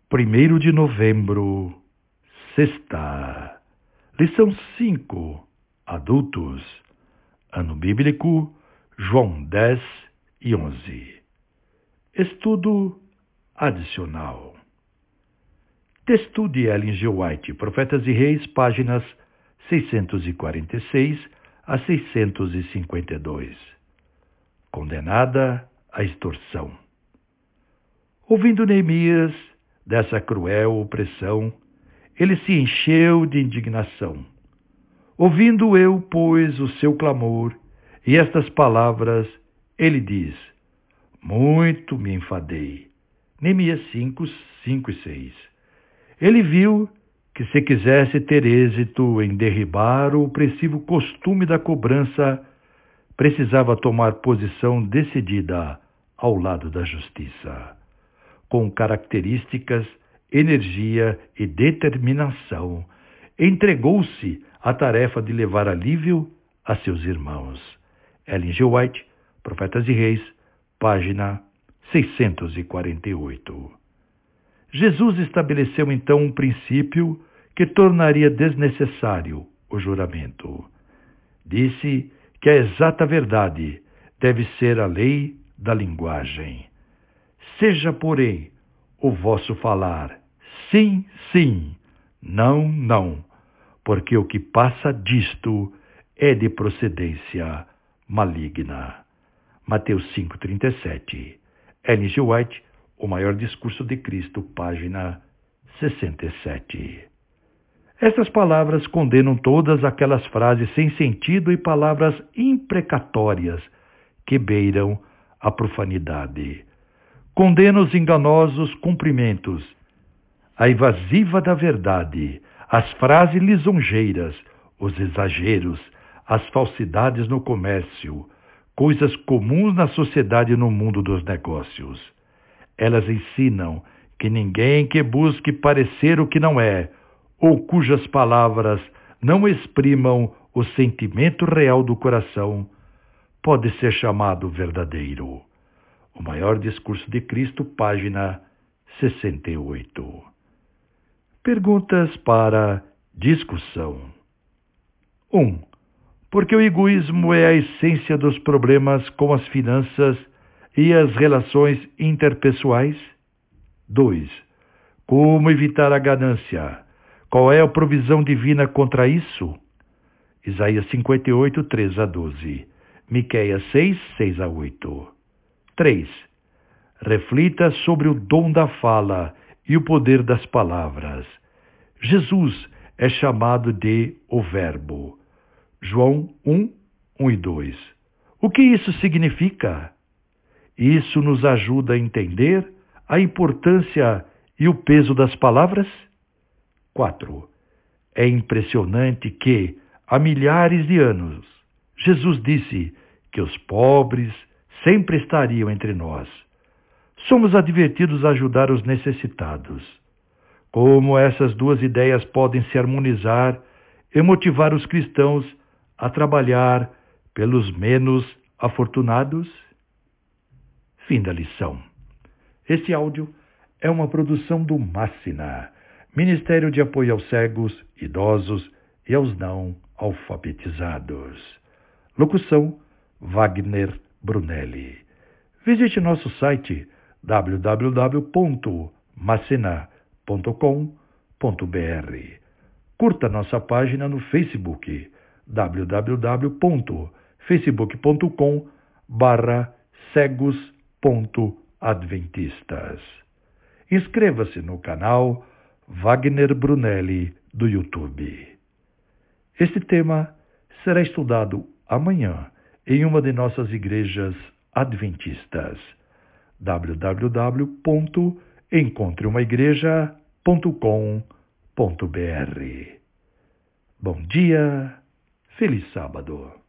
1º de novembro, sexta. Lição 5, adultos. Ano bíblico, João 10 e 11. Estudo adicional. Texto de Ellen G. White, Profetas e Reis, páginas 646 a 652. Condenada à extorsão. Ouvindo Neemias dessa cruel opressão, ele se encheu de indignação. Ouvindo eu, pois, o seu clamor e estas palavras, ele diz: muito me enfadei. Neemias 5, 5 e 6. Ele viu que se quisesse ter êxito em derribar o opressivo costume da cobrança, precisava tomar posição decidida ao lado da justiça. Com características, energia e determinação, entregou-se à tarefa de levar alívio a seus irmãos. Ellen G. White, Profetas e Reis, página 648. Jesus estabeleceu então um princípio que tornaria desnecessário o juramento. Disse que a exata verdade deve ser a lei da linguagem. Seja, porém, o vosso falar sim, sim, não, não, porque o que passa disto é de procedência maligna. Mateus 5,37. Ellen G. White, O Maior Discurso de Cristo, página 67. Estas palavras condenam todas aquelas frases sem sentido e palavras imprecatórias que beiram a profanidade. Condena os enganosos cumprimentos, a evasiva da verdade, as frases lisonjeiras, os exageros, as falsidades no comércio, coisas comuns na sociedade e no mundo dos negócios. Elas ensinam que ninguém que busque parecer o que não é, ou cujas palavras não exprimam o sentimento real do coração, pode ser chamado verdadeiro. O Maior Discurso de Cristo, página 68. Perguntas para discussão. 1. Porque o egoísmo é a essência dos problemas com as finanças e as relações interpessoais? 2. Como evitar a ganância? Qual é a provisão divina contra isso? Isaías 58, 3 a 12. Miqueias 6, 6 a 8. 3. Reflita sobre o dom da fala e o poder das palavras. Jesus é chamado de o Verbo. João 1, 1 e 2. O que isso significa? Isso nos ajuda a entender a importância e o peso das palavras? 4. É impressionante que, há milhares de anos, Jesus disse que os pobres sempre estariam entre nós. Somos advertidos a ajudar os necessitados. Como essas duas ideias podem se harmonizar e motivar os cristãos a trabalhar pelos menos afortunados? Fim da lição. Este áudio é uma produção do Mássina, Ministério de Apoio aos Cegos, Idosos e aos Não Alfabetizados. Locução: Wagner Brunelli. Visite nosso site www.macina.com.br. Curta nossa página no Facebook www.facebook.com/cegos.adventistas. Inscreva-se no canal Wagner Brunelli do YouTube. Este tema será estudado amanhã em uma de nossas igrejas adventistas. www.encontreumaigreja.com.br. Bom dia, feliz sábado.